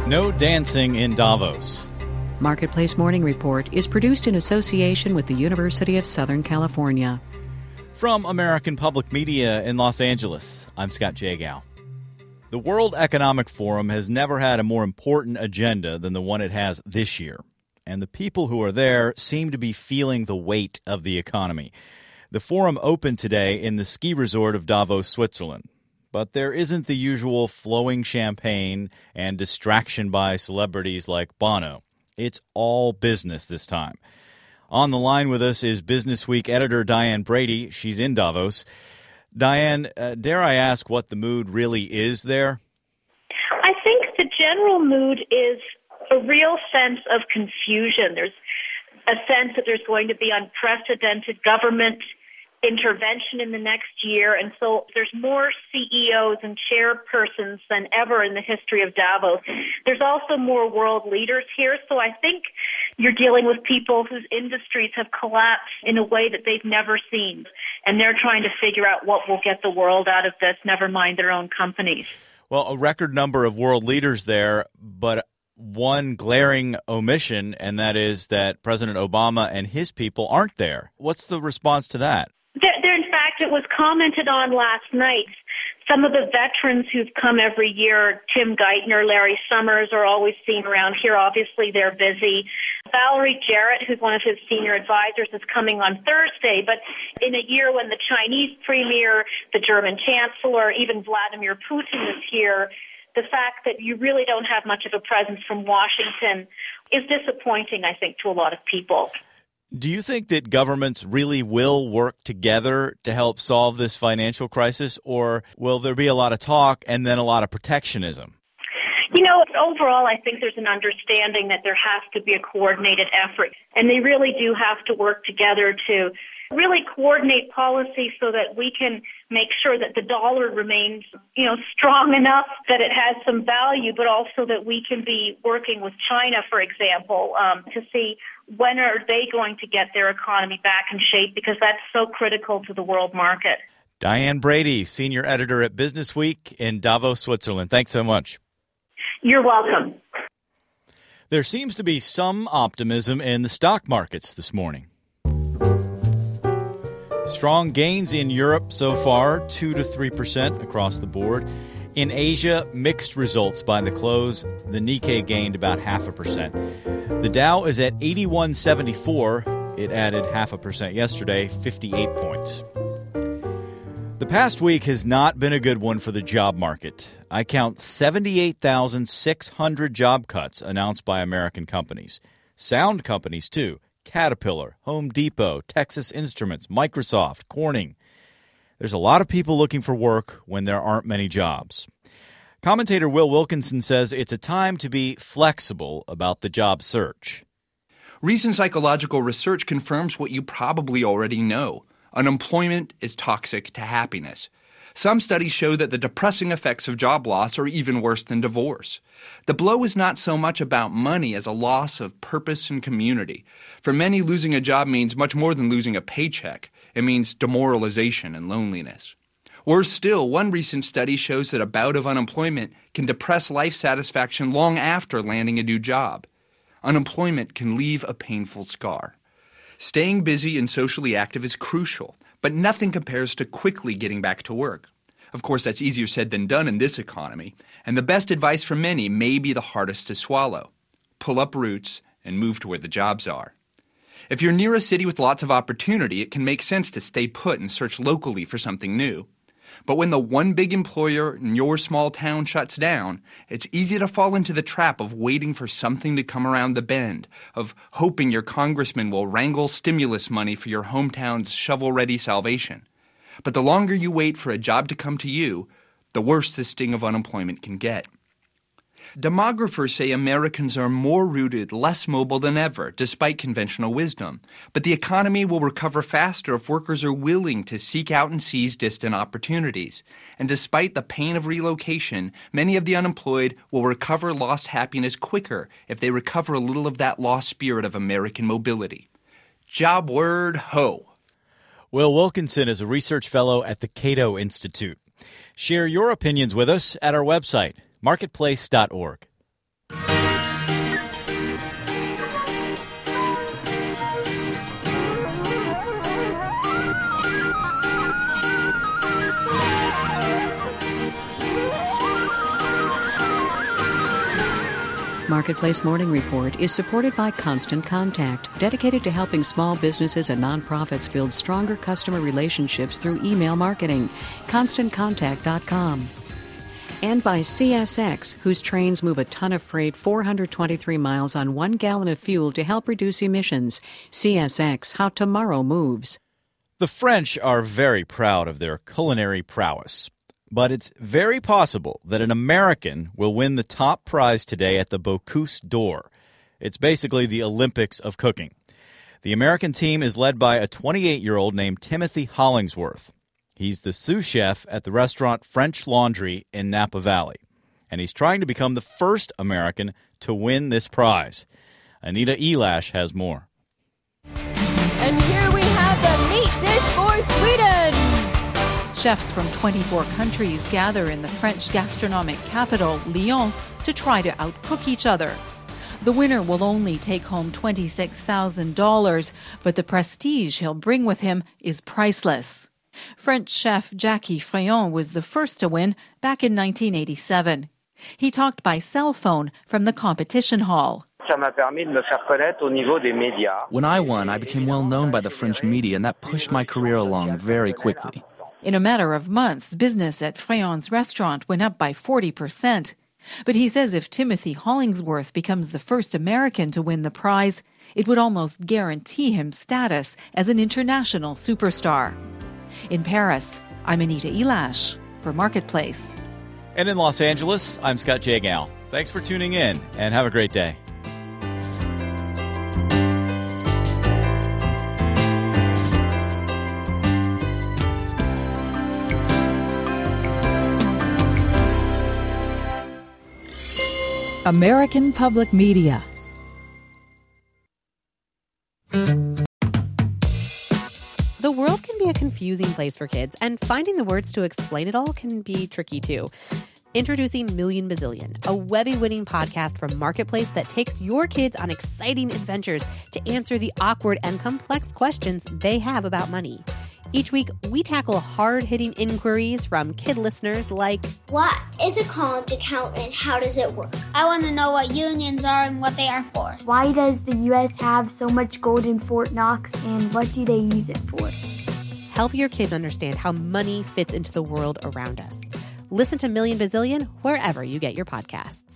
No dancing in Davos. Marketplace Morning Report is produced in association with the University of Southern California. From American Public Media in Los Angeles, I'm Scott Jagow. The World Economic Forum has never had a more important agenda than the one it has this year. And the people who are there seem to be feeling the weight of the economy. The forum opened today in the ski resort of Davos, Switzerland. But there isn't the usual flowing champagne and distraction by celebrities like Bono. It's all business this time. On the line with us is Business Week editor Diane Brady. She's in Davos. Diane, dare I ask what the mood really is there? I think the general mood is a real sense of confusion. There's a sense that there's going to be unprecedented government intervention in the next year, and so there's more CEOs and chairpersons than ever in the history of Davos. There's also more world leaders here, so I think you're dealing with people whose industries have collapsed in a way that they've never seen, and they're trying to figure out what will get the world out of this, never mind their own companies. Well, a record number of world leaders there, but one glaring omission, and that is that President Obama and his people aren't there. What's the response to that? In fact, it was commented on last night. Some of the veterans who've come every year, Tim Geithner, Larry Summers, are always seen around here. Obviously, they're busy. Valerie Jarrett, who's one of his senior advisors, is coming on Thursday. But in a year when the Chinese premier, the German chancellor, even Vladimir Putin is here, the fact that you really don't have much of a presence from Washington is disappointing, I think, to a lot of people. Do you think that governments really will work together to help solve this financial crisis, or will there be a lot of talk and then a lot of protectionism? You know, overall, I think there's an understanding that there has to be a coordinated effort, and they really do have to work together to really coordinate policy so that we can make sure that the dollar remains, strong enough that it has some value, but also that we can be working with China, for example, to see when are they going to get their economy back in shape, because that's so critical to the world market. Diane Brady, senior editor at Business Week in Davos, Switzerland. Thanks so much. You're welcome. There seems to be some optimism in the stock markets this morning. Strong gains in Europe so far, 2 to 3% across the board. In Asia, mixed results by the close. The Nikkei gained about 0.5%. The Dow is at 8174. It added 0.5% yesterday, 58 points. The past week has not been a good one for the job market. I count 78,600 job cuts announced by American companies. Sound companies, too. Caterpillar, Home Depot, Texas Instruments, Microsoft, Corning. There's a lot of people looking for work when there aren't many jobs. Commentator Will Wilkinson says it's a time to be flexible about the job search. Recent psychological research confirms what you probably already know. Unemployment is toxic to happiness. Some studies show that the depressing effects of job loss are even worse than divorce. The blow is not so much about money as a loss of purpose and community. For many, losing a job means much more than losing a paycheck. It means demoralization and loneliness. Worse still, one recent study shows that a bout of unemployment can depress life satisfaction long after landing a new job. Unemployment can leave a painful scar. Staying busy and socially active is crucial, but nothing compares to quickly getting back to work. Of course, that's easier said than done in this economy, and the best advice for many may be the hardest to swallow. Pull up roots and move to where the jobs are. If you're near a city with lots of opportunity, it can make sense to stay put and search locally for something new. But when the one big employer in your small town shuts down, it's easy to fall into the trap of waiting for something to come around the bend, of hoping your congressman will wrangle stimulus money for your hometown's shovel-ready salvation. But the longer you wait for a job to come to you, the worse the sting of unemployment can get. Demographers say Americans are more rooted, less mobile than ever, despite conventional wisdom. But the economy will recover faster if workers are willing to seek out and seize distant opportunities. And despite the pain of relocation, many of the unemployed will recover lost happiness quicker if they recover a little of that lost spirit of American mobility. Job word ho! Will Wilkinson is a research fellow at the Cato Institute. Share your opinions with us at our website, marketplace.org. Marketplace Morning Report is supported by Constant Contact, dedicated to helping small businesses and nonprofits build stronger customer relationships through email marketing. ConstantContact.com. And by CSX, whose trains move a ton of freight 423 miles on 1 gallon of fuel to help reduce emissions. CSX, how tomorrow moves. The French are very proud of their culinary prowess. But it's very possible that an American will win the top prize today at the Bocuse d'Or. It's basically the Olympics of cooking. The American team is led by a 28-year-old named Timothy Hollingsworth. He's the sous chef at the restaurant French Laundry in Napa Valley. And he's trying to become the first American to win this prize. Anita Elash has more. And here we have the meat dish for Sweden. Chefs from 24 countries gather in the French gastronomic capital, Lyon, to try to outcook each other. The winner will only take home $26,000, but the prestige he'll bring with him is priceless. French chef Jacques Freyon was the first to win back in 1987. He talked by cell phone from the competition hall. When I won, I became well known by the French media, and that pushed my career along very quickly. In a matter of months, business at Freyon's restaurant went up by 40%. But he says if Timothy Hollingsworth becomes the first American to win the prize, it would almost guarantee him status as an international superstar. In Paris, I'm Anita Elash for Marketplace. And in Los Angeles, I'm Scott Jagow. Thanks for tuning in, and have a great day. American Public Media. The world can be a confusing place for kids, and finding the words to explain it all can be tricky too. Introducing Million Bazillion, a Webby-winning podcast from Marketplace that takes your kids on exciting adventures to answer the awkward and complex questions they have about money. Each week, we tackle hard-hitting inquiries from kid listeners like, what is a college account and how does it work? I want to know what unions are and what they are for. Why does the U.S. have so much gold in Fort Knox and what do they use it for? Help your kids understand how money fits into the world around us. Listen to Million Bazillion wherever you get your podcasts.